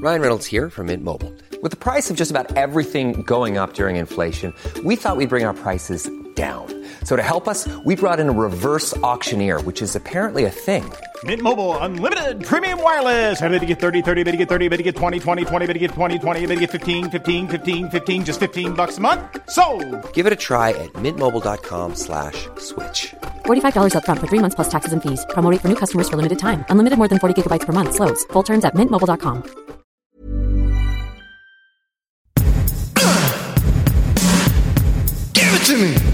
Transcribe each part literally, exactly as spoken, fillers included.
Ryan Reynolds here from Mint Mobile. With the price of just about everything going up during inflation, we thought we'd bring our prices down. So to help us, we brought in a reverse auctioneer, which is apparently a thing. Mint Mobile Unlimited Premium Wireless. How to get thirty, thirty, how to get thirty, how to get twenty, twenty, twenty, how to get twenty, twenty, how to get fifteen, fifteen, fifteen, fifteen, just fifteen bucks a month? Sold! Give it a try at mintmobile.com slash switch. forty-five dollars up front for three months plus taxes and fees. Promo rate for new customers for limited time. Unlimited more than forty gigabytes per month. Slows full terms at mint mobile dot com. Give it to me!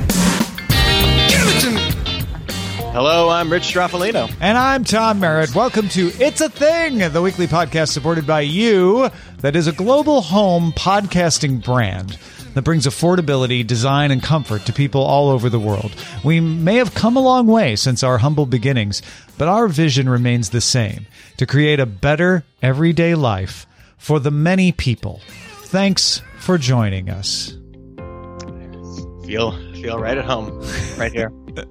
Give it to me! Hello, I'm Rich Straffolino. And I'm Tom Merritt. Welcome to It's a Thing, the weekly podcast supported by you that is a global home podcasting brand that brings affordability, design, and comfort to people all over the world. We may have come a long way since our humble beginnings, but our vision remains the same, to create a better everyday life for the many people. Thanks for joining us. Feel feel right at home, right here.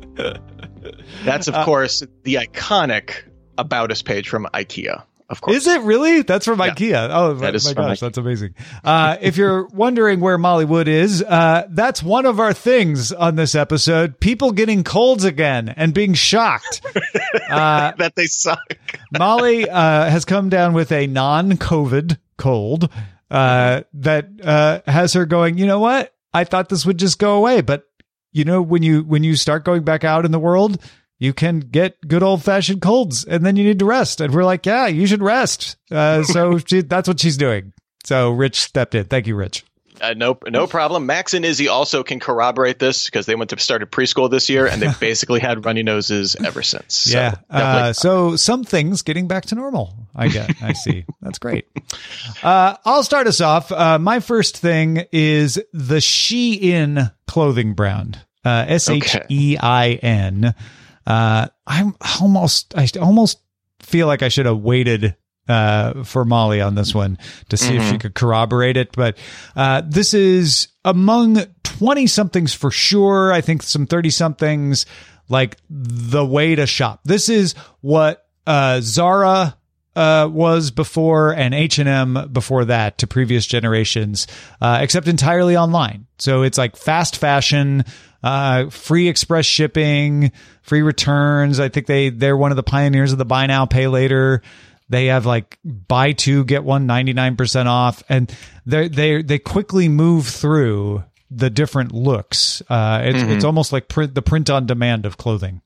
That's, of uh, course, the iconic About Us page from IKEA. Of course. Is it really? That's from yeah. IKEA. Oh, that my, is my gosh, IKEA. That's amazing. Uh, if you're wondering where Molly Wood is, uh, that's one of our things on this episode. People getting colds again and being shocked. Uh, that they suck. Molly uh, has come down with a non-COVID cold uh, that uh, has her going, you know what? I thought this would just go away. But, you know, when you when you start going back out in the world, you can get good old-fashioned colds, and then you need to rest. And we're like, yeah, you should rest. Uh, so she, that's what she's doing. So Rich stepped in. Thank you, Rich. Uh, no, no problem. Max and Izzy also can corroborate this because they went to started preschool this year, and they've basically had runny noses ever since. So yeah. Uh, so some things getting back to normal. I get. I see. That's great. Uh, I'll start us off. Uh, my first thing is the Shein clothing brand. Uh, S H E I N. Uh, I'm almost, I almost feel like I should have waited, uh, for Molly on this one to see mm-hmm. if she could corroborate it. But, uh, this is among twenty somethings for sure. I think some thirty somethings, like the way to shop. This is what, uh, Zara, uh, was before and H and M before that to previous generations, uh, except entirely online. So it's like fast fashion, Uh, free express shipping, free returns. I think they, they're one of the pioneers of the buy now, pay later. They have like buy two, get one ninety-nine percent off. And they they they quickly move through the different looks. Uh, it's, mm-hmm. it's almost like print, the print on demand of clothing.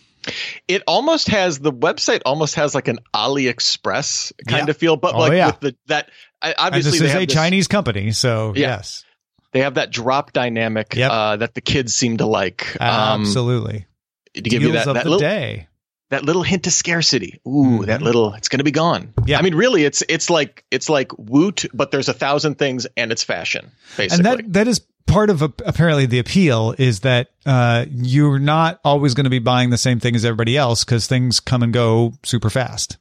It almost has, the website almost has like an AliExpress kind yeah. of feel, but oh, like yeah. with the, that, obviously and this they is have a this, Chinese company. So yeah. yes. They have that drop dynamic yep. uh, that the kids seem to like. Um, Absolutely. To give you that, of that the little, day. that little hint of scarcity. Ooh, mm-hmm. that little, it's going to be gone. Yeah. I mean, really, it's it's like it's like Woot, but there's a thousand things and it's fashion, basically. And that that is part of a, apparently the appeal is that uh, you're not always going to be buying the same thing as everybody else because things come and go super fast.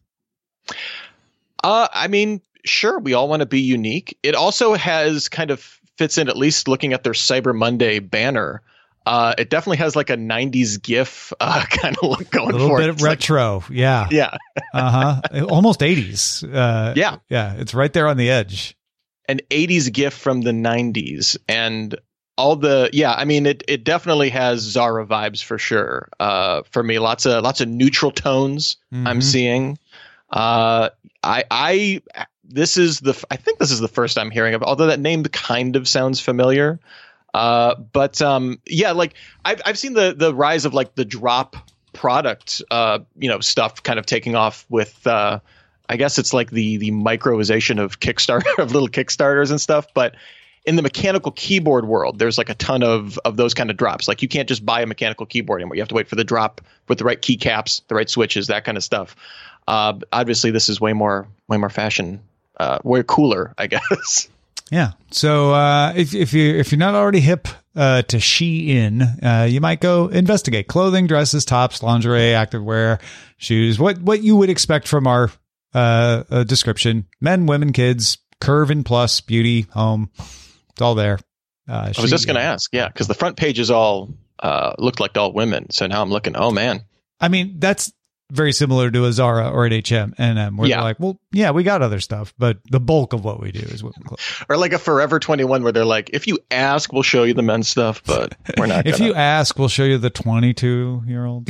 Uh, I mean, sure, we all want to be unique. It also has kind of fits in, at least looking at their Cyber Monday banner. Uh, it definitely has like a nineties GIF uh, kind of look going for it. A little bit it's retro. Like, yeah. Yeah. uh-huh. Almost eighties. Uh, yeah. Yeah. It's right there on the edge. An eighties GIF from the nineties. And all the, yeah, I mean, it, it definitely has Zara vibes for sure. Uh, for me, lots of, lots of neutral tones mm-hmm. I'm seeing. Uh, I, I, This is the, I think this is the first I'm hearing of, although that name kind of sounds familiar. Uh, but um, yeah, like I've I've seen the the rise of like the drop product, uh, you know, stuff kind of taking off with, uh, I guess it's like the the microization of Kickstarter of little Kickstarters and stuff. But in the mechanical keyboard world, there's like a ton of of those kind of drops. Like you can't just buy a mechanical keyboard anymore. You have to wait for the drop with the right keycaps, the right switches, that kind of stuff. Uh, obviously, this is way more way more fashion. Uh, way cooler, I guess. Yeah. So uh, if if you if you're not already hip uh, to Shein, uh, you might go investigate clothing, dresses, tops, lingerie, activewear, shoes. What what you would expect from our uh, uh, description: men, women, kids, curve and plus, beauty, home. It's all there. Uh, I was just going to ask, yeah, because the front page is all uh, looked like all women. So now I'm looking. Oh man. I mean, that's very similar to a Zara or an H and M, where Yeah. they're like, well, yeah, we got other stuff, but the bulk of what we do is women clothes. Or like a Forever twenty-one where they're like, if you ask, we'll show you the men's stuff, but we're not If gonna. you ask, we'll show you the twenty-two-year-old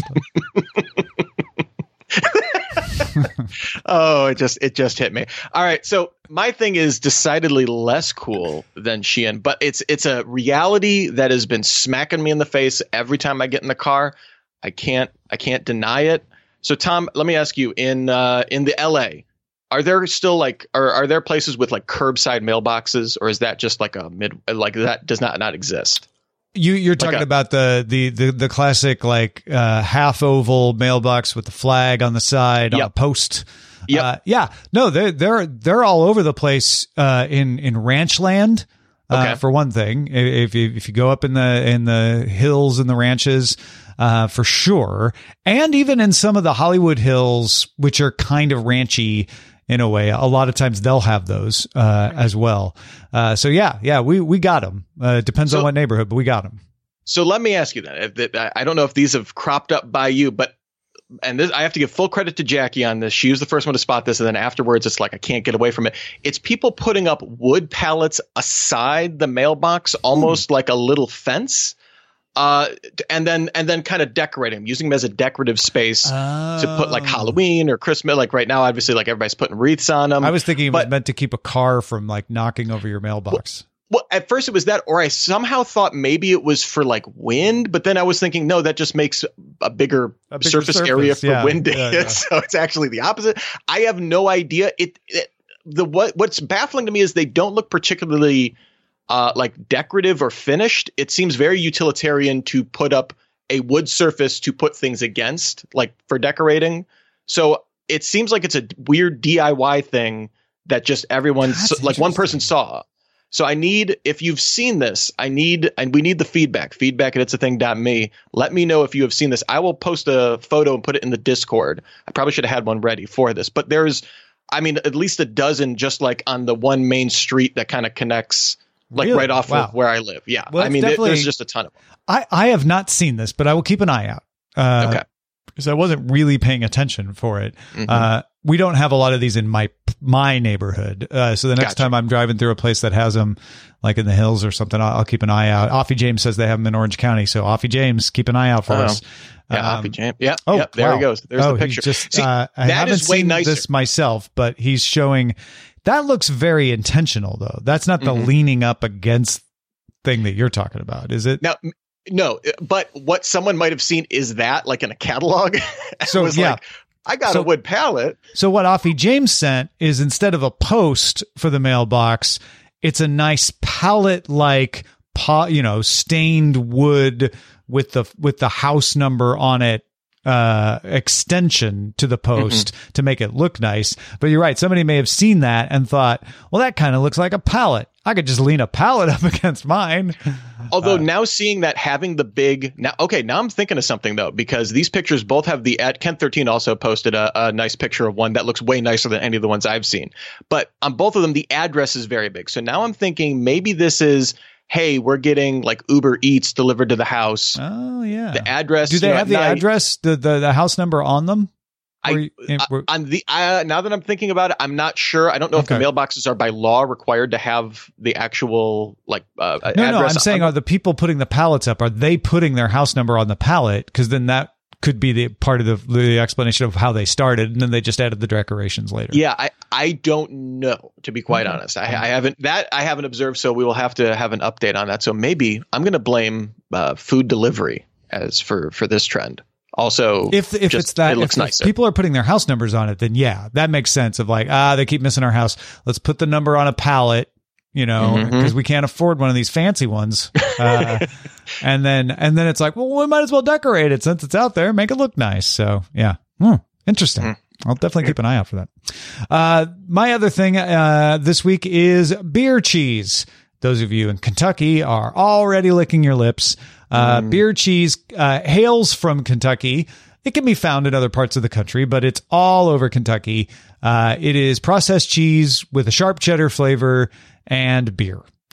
stuff. Oh, it just it just hit me. All right, so my thing is decidedly less cool than Shein, but it's it's a reality that has been smacking me in the face every time I get in the car. I can't I can't deny it. So Tom, let me ask you, in uh, in the L A, are there still like are are there places with like curbside mailboxes, or is that just like a mid like that does not not exist? You, you're talking Like a- about the, the, the, the classic like uh, half oval mailbox with the flag on the side on Yep. a post. Yep. Uh, yeah, no, they're they're they're all over the place uh, in in ranch land. Uh, Okay. For one thing, if you if you go up in the in the hills and the ranches, uh, for sure, and even in some of the Hollywood Hills, which are kind of ranchy in a way, a lot of times they'll have those uh, as well. Uh, so yeah, yeah, we we got them. Uh, it depends So- on what neighborhood, but we got them. So let me ask you then. If that, I don't know if these have cropped up by you, but and this, I have to give full credit to Jackie on this. She was the first one to spot this, and then afterwards, it's like I can't get away from it. It's people putting up wood pallets aside the mailbox, almost like a little fence, uh, and then and then kind of decorating them, using them as a decorative space to put like Halloween or Christmas. Like right now, obviously, like everybody's putting wreaths on them. I was thinking it was but- meant to keep a car from like knocking over your mailbox. Well, at first it was that, or I somehow thought maybe it was for like wind, but then I was thinking, no, that just makes a bigger, A bigger surface, surface, area for yeah, wind. yeah, yeah. So it's actually the opposite. I have no idea. It, it the what what's baffling to me is they don't look particularly uh, like decorative or finished. It seems very utilitarian to put up a wood surface to put things against, like for decorating. So it seems like it's a weird D I Y thing that just everyone, That's like one person interesting. saw. So I need, if you've seen this, I need, and we need the feedback, feedback at it's a thing dot me. Let me know if you have seen this. I will post a photo and put it in the Discord. I probably should have had one ready for this, but there's, I mean, at least a dozen just like on the one main street that kind of connects like Really? right off Wow. of where I live. Yeah. Well, I it's mean, there- definitely- there's just a ton of them. I, I have not seen this, but I will keep an eye out. Uh, Okay. Because I wasn't really paying attention for it. Mhm. Uh, we don't have a lot of these in my my neighborhood. Uh, so the next Gotcha. time I'm driving through a place that has them, like in the hills or something, I'll, I'll keep an eye out. Offie James says they have them in Orange County. So Offie James, keep an eye out for Oh. us. Yeah. Um, Offie Jam. Yeah. Oh, yeah. There wow. he goes. There's oh, the picture. he's Just, See, uh, I that haven't is way seen nicer. this myself, but he's showing that looks very intentional though. That's not the Mhm. leaning up against thing that you're talking about, is it? Now, m- no, but what someone might have seen is that like in a catalog. I So, was yeah. like, I got So- a wood pallet. So what Offie James sent is instead of a post for the mailbox, it's a nice palette like, po- you know, stained wood with the with the house number on it, uh, extension to the post to make it look nice. But you're right. Somebody may have seen that and thought, well, that kind of looks like a pallet. I could just lean a pallet up against mine. Although now seeing that having the big now, okay, now I'm thinking of something though, because these pictures both have the at Kent thirteen also posted a, a nice picture of one that looks way nicer than any of the ones I've seen. But on both of them, the address is very big. So now I'm thinking maybe this is, hey, we're getting like Uber Eats delivered to the house. Oh yeah. The address. Do they you know, have at the night- address, the, the the house number on them? I, Were you- uh, were- on the uh, now that I'm thinking about it, I'm not sure. I don't know if Okay. the mailboxes are by law required to have the actual like uh, No, address. no, I'm saying, on- are the people putting the pallets up, are they putting their house number on the pallet? Because then that could be the part of the, the explanation of how they started, and then they just added the decorations later. yeah, I, I don't know, to be quite Okay. honest. I, I haven't that I haven't observed, so we will have to have an update on that. So maybe I'm going to blame uh, food delivery as for for this trend. Also, If if just- it's that, it looks if, if nicer. people are putting their house numbers on it, then yeah, that makes sense. Of like, ah, they keep missing our house. Let's put the number on a pallet, you know, Mhm. because we can't afford one of these fancy ones. Uh, and then and then it's like, well, we might as well decorate it since it's out there, make it look nice. So yeah, Hmm, interesting. I'll definitely keep an eye out for that. Uh, my other thing uh, this week is beer cheese. Those of you in Kentucky are already licking your lips. Uh, Beer cheese uh, hails from Kentucky. It can be found in other parts of the country, but it's all over Kentucky. Uh, it is processed cheese with a sharp cheddar flavor and beer.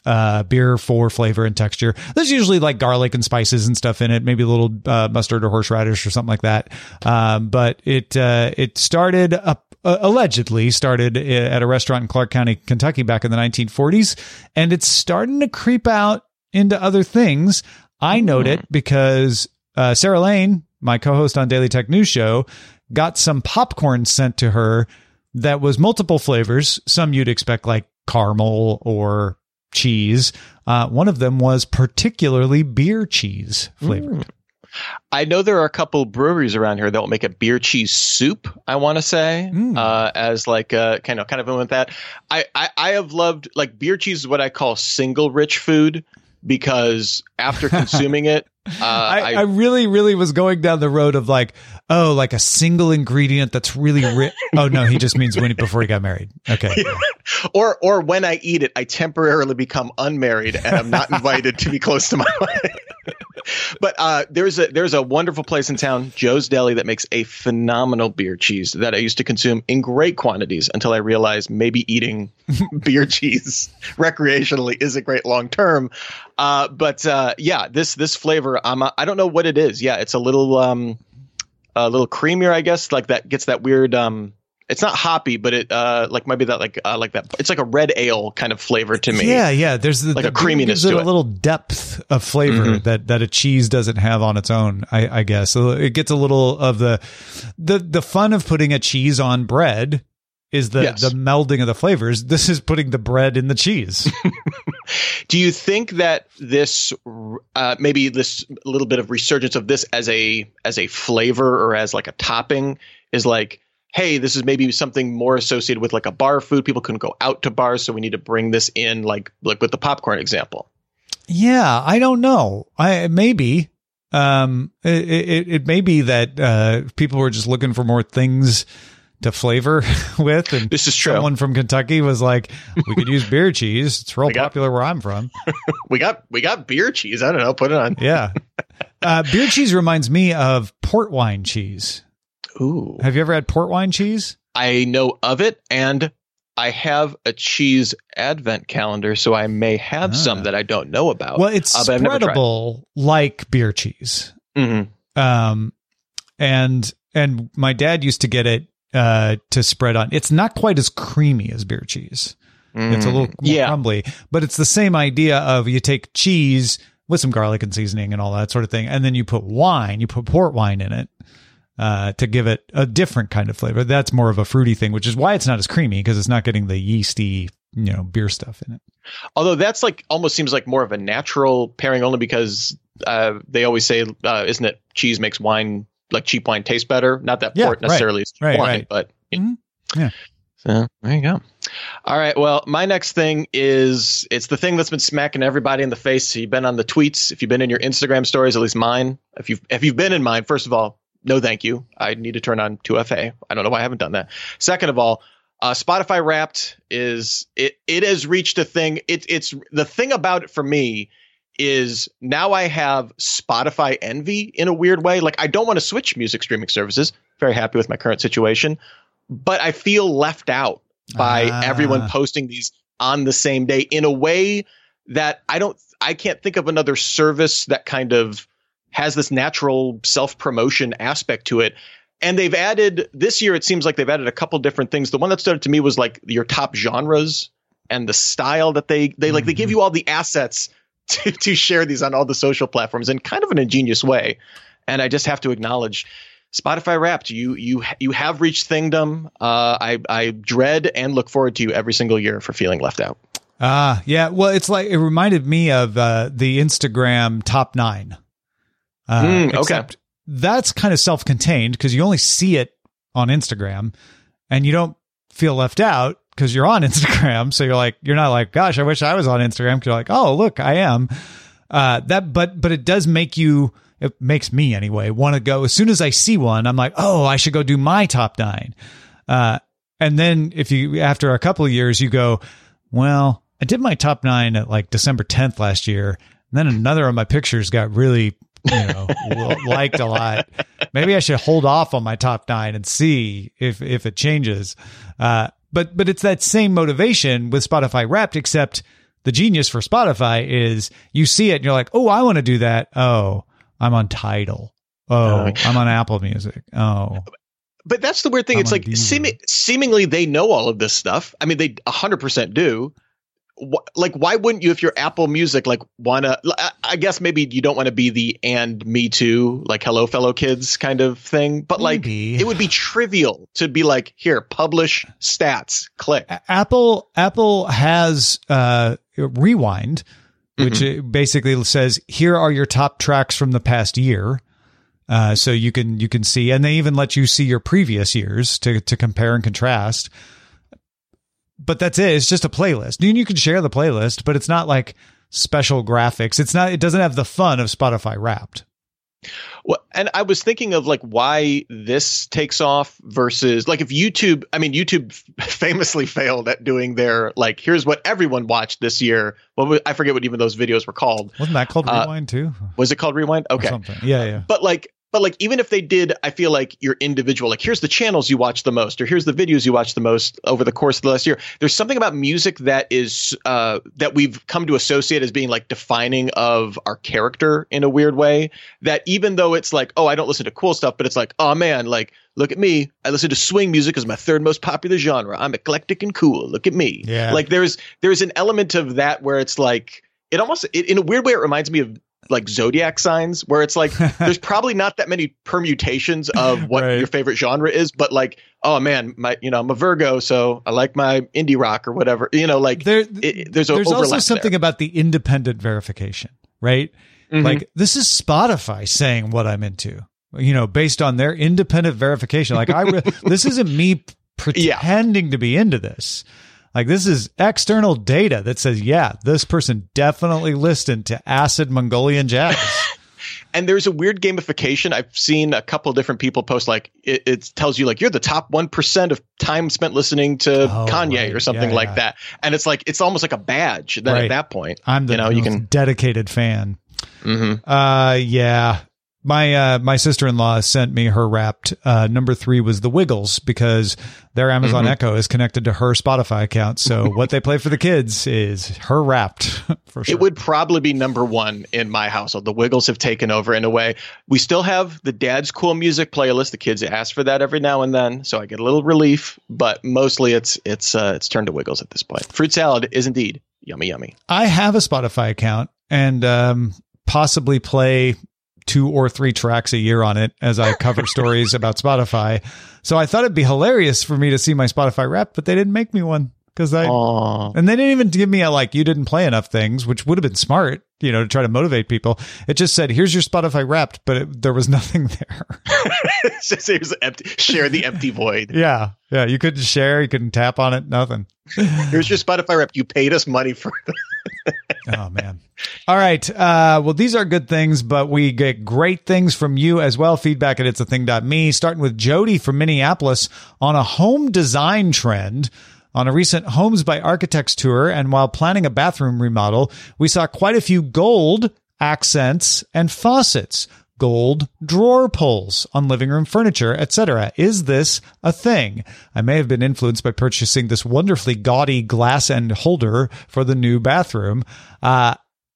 uh, beer for flavor and texture. There's usually like garlic and spices and stuff in it, maybe a little uh, mustard or horseradish or something like that. Um, but it uh, it started up. Uh, allegedly started at a restaurant in Clark County, Kentucky back in the nineteen forties, and it's starting to creep out into other things. I note it because uh, Sarah Lane, my co-host on Daily Tech News Show, got some popcorn sent to her that was multiple flavors. Some you'd expect like caramel or cheese. Uh, one of them was particularly beer cheese flavored. Mm. I know there are a couple breweries around here that will make a beer cheese soup, I want to say, mm. uh, as like a kind of kind of with that. I, I, I have loved like beer cheese is what I call single rich food, because after consuming it, uh, I, I, I really, really was going down the road of like, oh, like a single ingredient that's really rich. Oh, no, he just means when he, before he got married. Okay. or or when I eat it, I temporarily become unmarried and I'm not invited to be close to my wife. But uh, there's a there's a wonderful place in town, Joe's Deli, that makes a phenomenal beer cheese that I used to consume in great quantities until I realized maybe eating beer cheese recreationally isn't great long term. Uh, but uh, yeah, this this flavor, um, I don't know what it is. Yeah, it's a little um, a little creamier, I guess. Like that gets that weird. Um, it's not hoppy, but it uh, like maybe that like uh, like that. It's like a red ale kind of flavor to me. Yeah, yeah. There's the, like the, a creaminess gives it to a it. little depth of flavor mm-hmm. that that a cheese doesn't have on its own. I, I guess so. It gets a little of the the the fun of putting a cheese on bread is the yes. the melding of the flavors. This is putting the bread in the cheese. Do you think that this uh, maybe this little bit of resurgence of this as a as a flavor or as like a topping is like, hey, this is maybe something more associated with like a bar food. People couldn't go out to bars, so we need to bring this in, like like with the popcorn example. Yeah, I don't know. I maybe um, it, it it may be that uh, people were just looking for more things to flavor with, and this is true. Someone from Kentucky was like, "We could use beer cheese. It's real got, popular where I'm from." we got we got beer cheese. I don't know. Put it on. Yeah, uh, beer cheese reminds me of port wine cheese. Ooh, have you ever had port wine cheese? I know of it, and I have a cheese advent calendar, so I may have ah. some that I don't know about. Well, it's uh, spreadable like beer cheese. Mm-hmm. Um, and and my dad used to get it uh, to spread on. It's not quite as creamy as beer cheese. Mm. It's a little more yeah. crumbly, but it's the same idea of you take cheese with some garlic and seasoning and all that sort of thing, and then you put wine, you put port wine in it. Uh, to give it a different kind of flavor. That's more of a fruity thing, which is why it's not as creamy, because it's not getting the yeasty, you know, beer stuff in it. Although that's like almost seems like more of a natural pairing, only because uh, they always say, uh, isn't it, cheese makes wine, like cheap wine, taste better? Not that yeah, port necessarily right, is cheap right, wine, right. but mm-hmm. yeah. So there you go. All right. Well, my next thing is it's the thing that's been smacking everybody in the face. So you've been on the tweets, if you've been in your Instagram stories, at least mine. If you've if you've been in mine, first of all, no, thank you. I need to turn on two F A. I don't know why I haven't done that. Second of all, uh, Spotify Wrapped is it. It has reached a thing. It, it's the thing about it for me is now I have Spotify envy in a weird way. Like I don't want to switch music streaming services. Very happy with my current situation, but I feel left out by ah. everyone posting these on the same day in a way that I don't. I can't think of another service that kind of has this natural self-promotion aspect to it. And they've added this year, it seems like they've added a couple different things. The one that stood out to me was like your top genres and the style that they, they like, mm-hmm. they give you all the assets to, to share these on all the social platforms in kind of an ingenious way. And I just have to acknowledge Spotify Wrapped. You, you, you have reached Thingdom. Uh, I, I dread and look forward to you every single year for feeling left out. Ah, uh, yeah. Well, it's like, it reminded me of uh, the Instagram top nine. Uh, mm, except okay. That's kind of self-contained because you only see it on Instagram and you don't feel left out because you're on Instagram. So you're like, you're not like, gosh, I wish I was on Instagram. Cause you're like, oh, look, I am. Uh, that, but, but it does make you, it makes me anyway, want to go as soon as I see one, I'm like, oh, I should go do my top nine. Uh, and then if you, after a couple of years, you go, well, I did my top nine at like December tenth last year. And then another of my pictures got really, you know, liked a lot. Maybe I should hold off on my top nine and see if, if it changes. Uh, but, but it's that same motivation with Spotify Wrapped, except The genius for Spotify is you see it and you're like, oh, I want to do that. Oh, I'm on Tidal. Oh, uh, I'm on Apple Music. Oh. But that's the weird thing. I'm it's like seem- seemingly they know all of this stuff. I mean, they one hundred percent do. Wh- like, why wouldn't you, if you're Apple Music, like, want to, I guess maybe you don't want to be the and me too, like, hello, fellow kids kind of thing. But maybe. Like, it would be trivial to be like, here, publish stats, click. Apple, Apple has uh, Rewind, which mm-hmm. basically says, here are your top tracks from the past year. Uh, so you can you can see, and they even let you see your previous years to to compare and contrast. But that's it. It's just a playlist. You, you can share the playlist, but it's not like special graphics. It's not. It doesn't have the fun of Spotify Wrapped. Well, and I was thinking of like why this takes off versus like if YouTube. I mean, YouTube famously failed at doing their like, here's what everyone watched this year. Well, I forget what even those videos were called. Wasn't that called uh, Rewind too? Was it called Rewind? Okay, yeah, yeah. But like. But like, even if they did, I feel like your individual, like here's the channels you watch the most, or here's the videos you watch the most over the course of the last year. There's something about music that is uh, that we've come to associate as being like defining of our character in a weird way, that even though it's like, oh, I don't listen to cool stuff, but it's like, oh man, like, look at me. I listen to swing music as my third most popular genre. I'm eclectic and cool. Look at me. Yeah. Like there's there's an element of that where it's like, it almost it, in a weird way, it reminds me of like zodiac signs, where it's like there's probably not that many permutations of what right. your favorite genre is, but like, oh man, my you know I'm a Virgo, so I like my indie rock or whatever, you know, like there, it, there's a there's also something there. about the independent verification, right? Mm-hmm. Like this is Spotify saying what I'm into, you know, based on their independent verification. Like I, re- this isn't me pretending yeah. to be into this. Like this is external data that says, yeah, this person definitely listened to acid Mongolian jazz. And there's a weird gamification. I've seen a couple of different people post like it, it tells you like you're the top one percent of time spent listening to oh, Kanye right. or something yeah, like yeah. that. And it's like it's almost like a badge. Then right. at that point, I'm the you know, you can dedicated fan. Mm-hmm. Uh, yeah. My uh, my sister-in-law sent me her Wrapped. Uh, number three was the Wiggles because their Amazon mm-hmm. Echo is connected to her Spotify account. So what they play for the kids is her Wrapped for sure. It would probably be number one in my household. The Wiggles have taken over in a way. We still have the Dad's Cool Music playlist. The kids ask for that every now and then, so I get a little relief. But mostly it's it's uh, it's turned to Wiggles at this point. Fruit salad is indeed yummy, yummy. I have a Spotify account and um, possibly play two or three tracks a year on it as I cover stories about Spotify. So I thought it'd be hilarious for me to see my Spotify Wrapped, but they didn't make me one because I, Aww. And they didn't even give me a, like, you didn't play enough things, which would have been smart, you know, to try to motivate people. It just said, here's your Spotify Wrapped, but it, there was nothing there. It's just, it was empty. Share the empty void. Yeah. Yeah. You couldn't share. You couldn't tap on it. Nothing. Here's your Spotify Wrapped. You paid us money for it. Oh, man. All right. Uh, well, these are good things, but we get great things from you as well. Feedback at it's a thing dot me. Starting with Jody from Minneapolis on a home design trend. On a recent Homes by Architects tour, and while planning a bathroom remodel, we saw quite a few gold accents and faucets, gold drawer pulls on living room furniture, et cetera. Is this a thing? I may have been influenced by purchasing this wonderfully gaudy glass end holder for the new bathroom. Uh,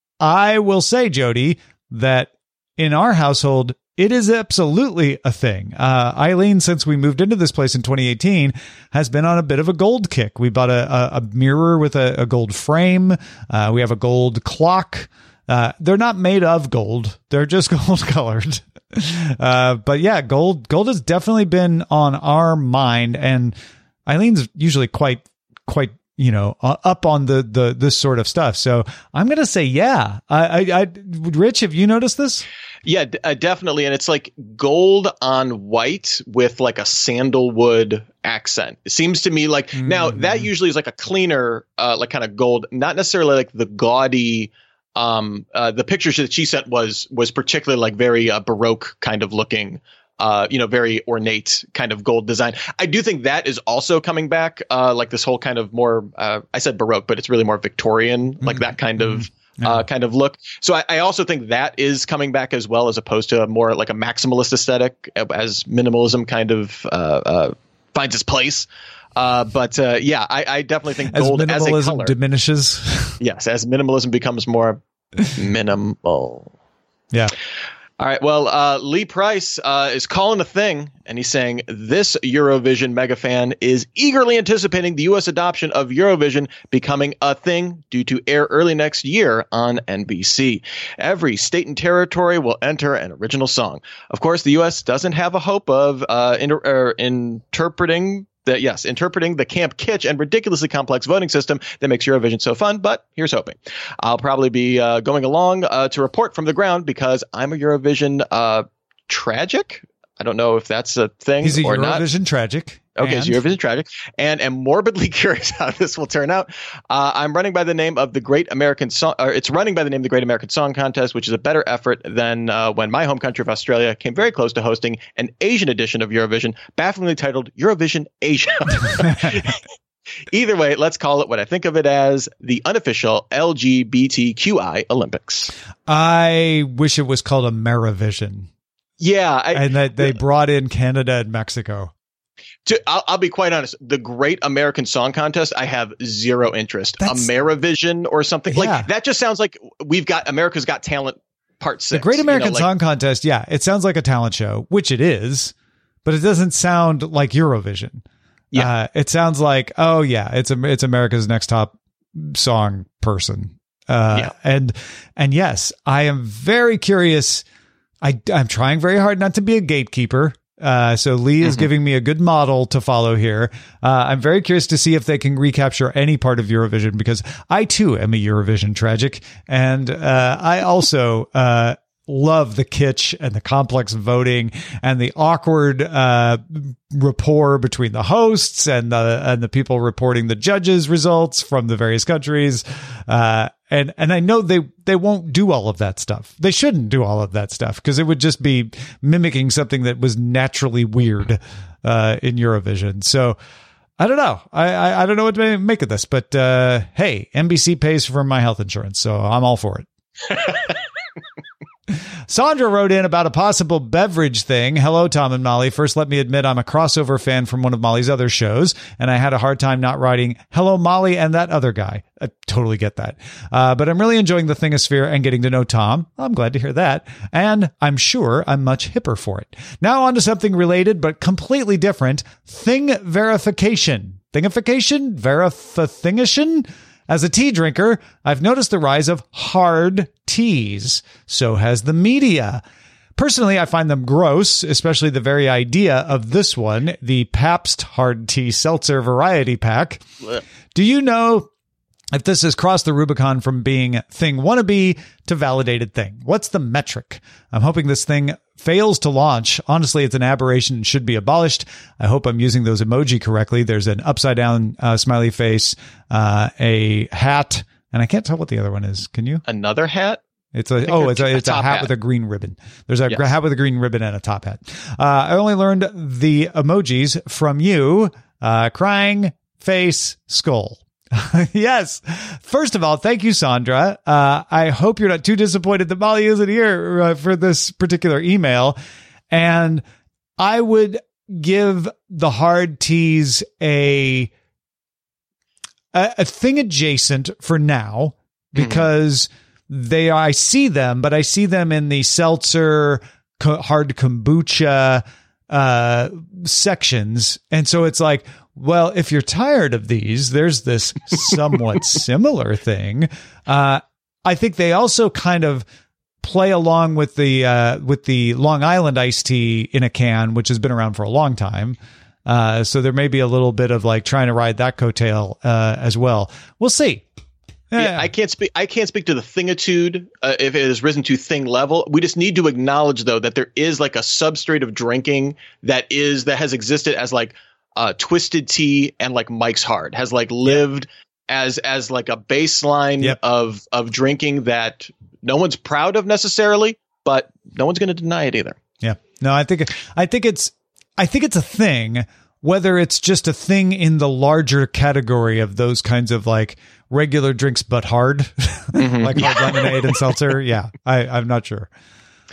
I will say, Jody, that in our household, it is absolutely a thing. Uh, Eileen, since we moved into this place in twenty eighteen, has been on a bit of a gold kick. We bought a, a, a mirror with a, a gold frame. Uh, we have a gold clock. Uh, they're not made of gold. They're just gold colored. Uh, but yeah, gold, gold has definitely been on our mind, and Eileen's usually quite, quite, you know, uh, up on the, the, this sort of stuff. So I'm going to say, yeah, I, I, I, Rich, have you noticed this? Yeah, d- uh, definitely. And it's like gold on white with like a sandalwood accent. It seems to me like mm-hmm. now that usually is like a cleaner, uh, like kind of gold, not necessarily like the gaudy. Um, uh, the pictures that she sent was was particularly like very uh, Baroque kind of looking, uh, you know, very ornate kind of gold design. I do think that is also coming back, uh, like this whole kind of more, uh, I said Baroque, but it's really more Victorian, mm-hmm. like that kind of. Yeah. Uh, kind of look. So I, I also think that is coming back as well, as opposed to a more like a maximalist aesthetic, as minimalism kind of uh, uh, finds its place. Uh, but uh, yeah, I, I definitely think as gold as a minimalism color diminishes. Yes, as minimalism becomes more minimal. Yeah. All right. Well, uh, Lee Price uh, is calling a thing, and he's saying this Eurovision mega fan is eagerly anticipating the U S adoption of Eurovision becoming a thing due to air early next year on N B C. Every state and territory will enter an original song. Of course, the U S doesn't have a hope of uh, inter- er, interpreting The, yes, interpreting the camp kitsch and ridiculously complex voting system that makes Eurovision so fun, but here's hoping. I'll probably be uh, going along uh, to report from the ground because I'm a Eurovision uh, tragic. I don't know if that's a thing He's a or not. Eurovision tragic. Okay, and? so Eurovision tragic, and am morbidly curious how this will turn out. Uh, I'm running by the name of the Great American Song. Or it's running by the name of the Great American Song Contest, which is a better effort than uh, when my home country of Australia came very close to hosting an Asian edition of Eurovision, bafflingly titled Eurovision Asia. Either way, let's call it what I think of it as the unofficial L G B T Q I Olympics. I wish it was called Amerivision. Yeah, I, and that they brought in Canada and Mexico. To, I'll, I'll be quite honest. The Great American Song Contest, I have zero interest. That's, Amerivision or something yeah. like that. Just sounds like we've got America's Got Talent Part Six. The Great American you know, like, Song Contest. Yeah, it sounds like a talent show, which it is, but it doesn't sound like Eurovision. Yeah, uh, it sounds like oh yeah, it's a, it's America's Next Top Song person. Uh, yeah. and and yes, I am very curious. I I'm trying very hard not to be a gatekeeper. Uh, so Lee is mm-hmm. giving me a good model to follow here. Uh, I'm very curious to see if they can recapture any part of Eurovision because I too am a Eurovision tragic. And, uh, I also, uh, love the kitsch and the complex voting and the awkward, uh, rapport between the hosts and the, and the people reporting the judges' results from the various countries. Uh, And and I know they, they won't do all of that stuff. They shouldn't do all of that stuff because it would just be mimicking something that was naturally weird uh, in Eurovision. So I don't know. I, I, I don't know what to make of this. But uh, hey, N B C pays for my health insurance, so I'm all for it. Sandra wrote in about a possible beverage thing. Hello, Tom and Molly. First, let me admit I'm a crossover fan from one of Molly's other shows, and I had a hard time not writing hello, Molly, and that other guy. I totally get that. Uh, but I'm really enjoying the Thingosphere and getting to know Tom. I'm glad to hear that. And I'm sure I'm much hipper for it. Now on to something related, but completely different. Thing verification. Thingification? Verifithingation? As a tea drinker, I've noticed the rise of hard teas. So has the media. Personally, I find them gross, especially the very idea of this one, the Pabst Hard Tea Seltzer Variety Pack. Blech. Do you know if this has crossed the Rubicon from being thing wannabe to validated thing? What's the metric? I'm hoping this thing fails to launch. Honestly, it's an aberration and should be abolished. I hope I'm using those emoji correctly. There's an upside down uh, smiley face, uh, a hat, and I can't tell what the other one is. Can you? Another hat? It's a oh, it's a, it's a, a hat, hat with a green ribbon. There's a yes. hat with a green ribbon and a top hat. Uh, I only learned the emojis from you. Uh, crying face skull. Yes. First of all, thank you, Sandra. Uh, I hope you're not too disappointed that Molly isn't here uh, for this particular email. And I would give the hard teas a, a, a thing adjacent for now because mm-hmm. they are, I see them, but I see them in the seltzer, co- hard kombucha, uh, sections. And so it's like, well, if you're tired of these, there's this somewhat similar thing. Uh, I think they also kind of play along with the uh, with the Long Island iced tea in a can, which has been around for a long time. Uh, so there may be a little bit of like trying to ride that coattail uh, as well. We'll see. Yeah, yeah, I can't speak. I can't speak to the thingitude uh, if it has risen to thing level. We just need to acknowledge, though, that there is like a substrate of drinking that is that has existed as like. Uh, Twisted Tea and like Mike's Hard has like lived yep. as as like a baseline yep. of of drinking that no one's proud of necessarily, but no one's going to deny it either. Yeah, no, I think I think it's I think it's a thing. Whether it's just a thing in the larger category of those kinds of like regular drinks but hard, mm-hmm. like hard lemonade and seltzer. Yeah, I, I'm not sure.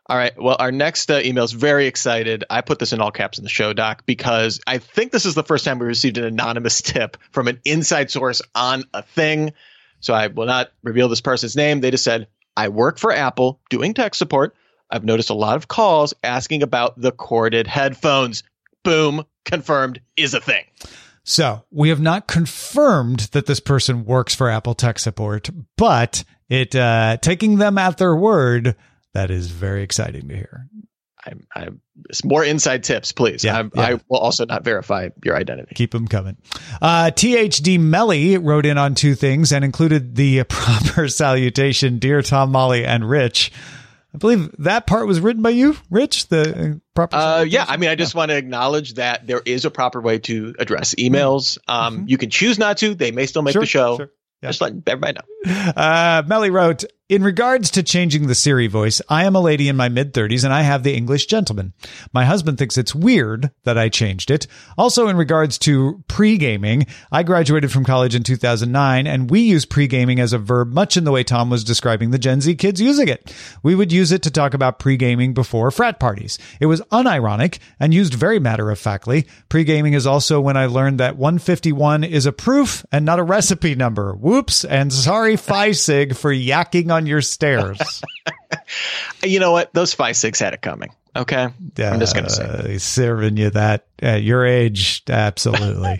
All right. Well, our next uh, email is very excited. I put this in all caps in the show doc because I think this is the first time we received an anonymous tip from an inside source on a thing. So I will not reveal this person's name. They just said, I work for Apple doing tech support. I've noticed a lot of calls asking about the corded headphones. Boom. Confirmed is a thing. So we have not confirmed that this person works for Apple tech support, but it uh, taking them at their word, that is very exciting to hear. I'm, I'm more inside tips, please. Yeah, I'm, yeah. I will also not verify your identity. Keep them coming. Uh, T H D Melly wrote in on two things and included the proper salutation, dear Tom, Molly, and Rich. I believe that part was written by you, Rich, the proper Uh, yeah, I mean, I just yeah. want to acknowledge that there is a proper way to address emails. Um, mm-hmm. You can choose not to. They may still make sure, the show. Sure. Yeah. Just let everybody know. Uh, Melly wrote, in regards to changing the Siri voice, I am a lady in my mid-thirties and I have the English gentleman. My husband thinks it's weird that I changed it. Also, in regards to pre-gaming, I graduated from college in two thousand nine and we use pre-gaming as a verb much in the way Tom was describing the Gen Z kids using it. We would use it to talk about pre-gaming before frat parties. It was unironic and used very matter-of-factly. Pre-gaming is also when I learned that one fifty-one is a proof and not a recipe number. Whoops, and sorry, Phi-Sig, for yakking on your stairs. You know what? Those Phi-Sigs had it coming. Okay? Uh, I'm just going to say. He's serving you that at your age. Absolutely.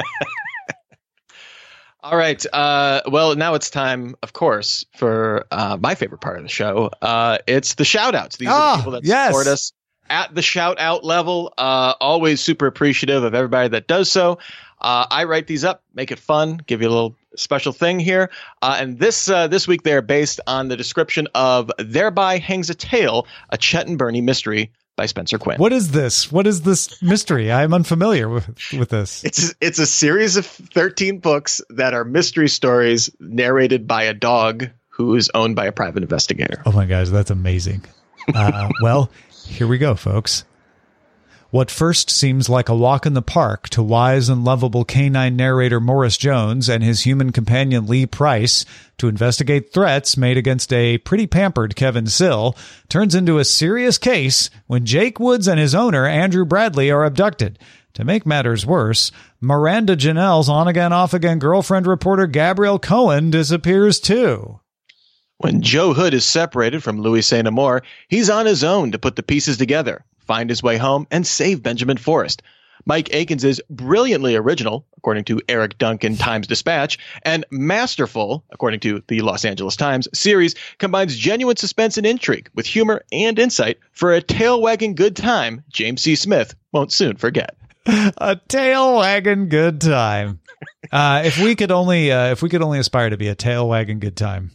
All right. Uh, well, now it's time, of course, for uh, my favorite part of the show. Uh, it's the shout-outs. These oh, are the people that yes. support us at the shout-out level. Uh, always super appreciative of everybody that does so. Uh, I write these up, make it fun, give you a little special thing here. Uh, and this uh, this week they're based on the description of Thereby Hangs a Tale, a Chet and Bernie mystery by Spencer Quinn. What is this? What is this mystery? I'm unfamiliar with, with this. It's it's a series of thirteen books that are mystery stories narrated by a dog who is owned by a private investigator. Oh my gosh, that's amazing. Uh, well, here we go, folks. What first seems like a walk in the park to wise and lovable canine narrator Morris Jones and his human companion Lee Price to investigate threats made against a pretty pampered Kevin Sill turns into a serious case when Jake Woods and his owner Andrew Bradley are abducted. To make matters worse, Miranda Janelle's on-again, off-again girlfriend reporter Gabrielle Cohen disappears too. When Joe Hood is separated from Louis Saint Amour, he's on his own to put the pieces together, find his way home, and save Benjamin Forrest. Mike Akins is brilliantly original, according to Eric Duncan Times-Dispatch, and masterful, according to the Los Angeles Times. Series combines genuine suspense and intrigue with humor and insight for a tail-wagging good time James C. Smith won't soon forget. A tail-wagging good time. Uh, if we could only, uh, if we could only aspire to be a tail-wagging good time.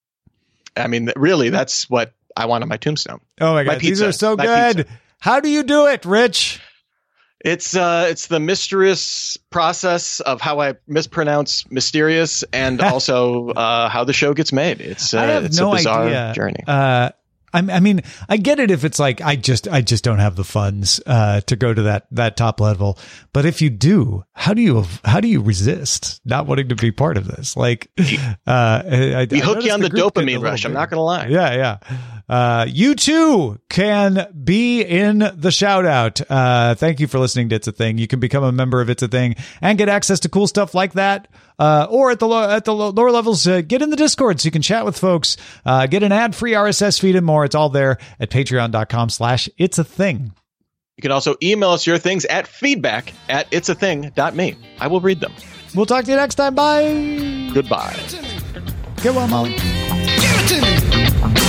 I mean, really, that's what I want on my tombstone. Oh my God, my these are so good. Pizza. How do you do it, Rich? It's uh, it's the mysterious process of how I mispronounce mysterious, and also uh, how the show gets made. It's uh, I have it's no a bizarre idea. journey. Uh, I, I mean, I get it if it's like I just I just don't have the funds uh, to go to that that top level. But if you do, how do you how do you resist not wanting to be part of this? Like, uh, I, we I hook you on the, the dopamine rush. I'm not going to lie. Yeah, yeah. Uh, you too can be in the shout out. Uh, thank you for listening to It's a Thing. You can become a member of It's a Thing and get access to cool stuff like that. Uh, or at the low, at the lower levels, uh, get in the Discord so you can chat with folks, uh, get an ad free R S S feed and more. It's all there at patreon.com slash it's a thing. You can also email us your things at feedback at it's a thing dot me. I will read them. We'll talk to you next time. Bye. Goodbye. Get well, Molly. Give it to me.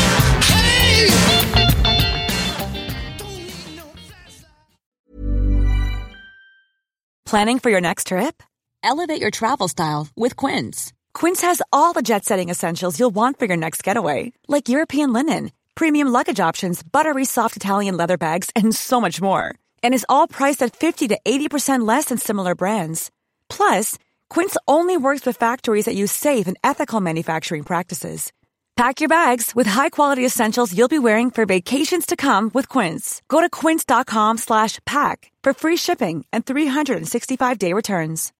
Planning for your next trip? Elevate your travel style with Quince. Quince has all the jet-setting essentials you'll want for your next getaway, like European linen, premium luggage options, buttery soft Italian leather bags, and so much more. And is all priced at fifty to eighty percent less than similar brands. Plus, Quince only works with factories that use safe and ethical manufacturing practices. Pack your bags with high-quality essentials you'll be wearing for vacations to come with Quince. Go to quince.com slash pack for free shipping and three sixty-five day returns.